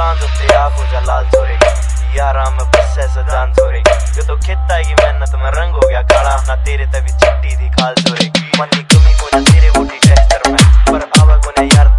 चांद उत्ते आखो जा लाल छोरेगी यारा में बस ऐसा जान छोरेगी जो तो खेता है की मेहनत में रंग हो गया काला ना तेरे तभी चिट्टी दी खाल छोरेगी मन की कमी को ना तेरे बूटी टेक्सचर में पर आवा को ना यार